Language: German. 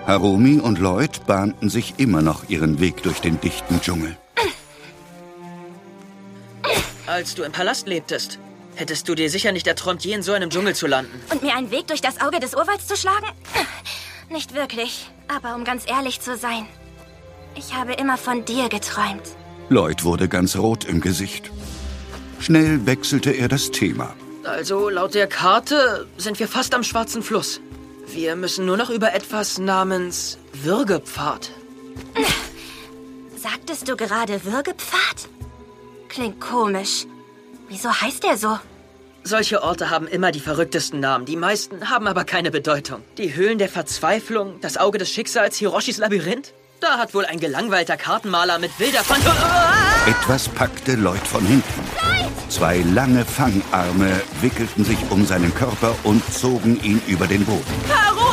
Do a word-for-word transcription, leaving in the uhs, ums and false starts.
Harumi und Lloyd bahnten sich immer noch ihren Weg durch den dichten Dschungel. Als du im Palast lebtest, hättest du dir sicher nicht erträumt, je in so einem Dschungel zu landen. Und mir einen Weg durch das Auge des Urwalds zu schlagen? Nicht wirklich. Aber um ganz ehrlich zu sein, ich habe immer von dir geträumt. Lloyd wurde ganz rot im Gesicht. Schnell wechselte er das Thema. Also, laut der Karte sind wir fast am Schwarzen Fluss. Wir müssen nur noch über etwas namens Würgepfad. Sagtest du gerade Würgepfad? Klingt komisch. Wieso heißt der so? Solche Orte haben immer die verrücktesten Namen. Die meisten haben aber keine Bedeutung. Die Höhlen der Verzweiflung, das Auge des Schicksals, Hiroshis Labyrinth? Da hat wohl ein gelangweilter Kartenmaler mit wilder Fantasie... Etwas packte Lloyd von hinten. Lloyd! Zwei lange Fangarme wickelten sich um seinen Körper und zogen ihn über den Boden. Haru!